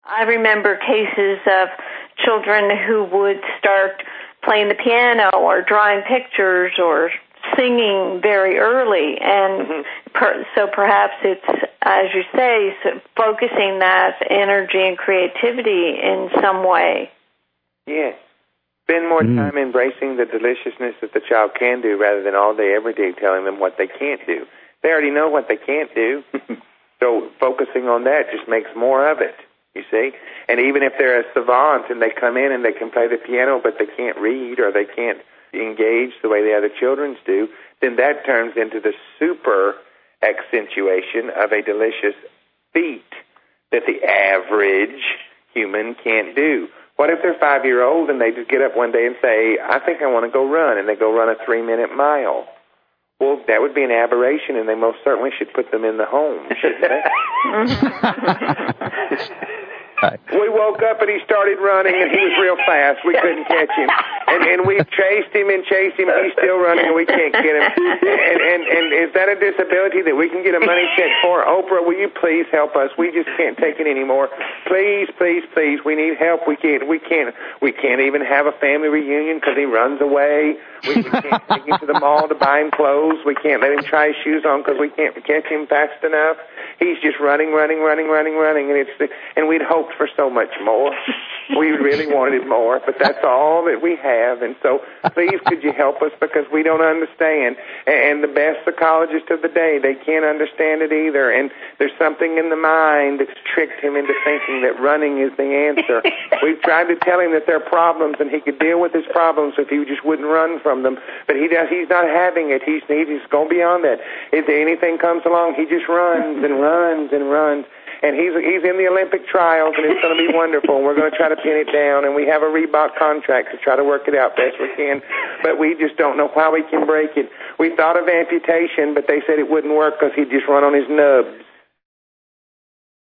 I remember cases of children who would start playing the piano or drawing pictures or singing very early, and so perhaps it's, as you say, focusing that energy and creativity in some way. Yes. Spend more time embracing the deliciousness that the child can do rather than all day, every day telling them what they can't do. They already know what they can't do, so focusing on that just makes more of it, you see. And even if they're a savant and they come in and they can play the piano but they can't read or they can't engage the way the other children do, then that turns into the super accentuation of a delicious feat that the average human can't do. What if they're 5-year-old and they just get up one day and say, I think I want to go run, and they go run a 3-minute mile? Well, that would be an aberration, and they most certainly should put them in the home, shouldn't they? We woke up and he started running, and he was real fast. We couldn't catch him. And we chased him. He's still running, and we can't get him. And is that a disability that we can get a money check for? Oprah, will you please help us? We just can't take it anymore. Please, please, please. We need help. We can't even have a family reunion because he runs away. We can't take him to the mall to buy him clothes. We can't let him try his shoes on because we can't catch him fast enough. He's just running, and we'd hoped for so much more. We really wanted more, but that's all that we have. And so please could you help us, because we don't understand. And the best psychologists of the day, they can't understand it either. And there's something in the mind that's tricked him into thinking that running is the answer. We've tried to tell him that there are problems and he could deal with his problems if he just wouldn't run from them. But he's not having it. He's going beyond that. If anything comes along, he just runs and runs and runs. And he's in the Olympic trials, and it's going to be wonderful. And we're going to try to pin it down, and we have a Reebok contract to try to work it out best we can. But we just don't know how we can break it. We thought of amputation, but they said it wouldn't work because he'd just run on his nubs.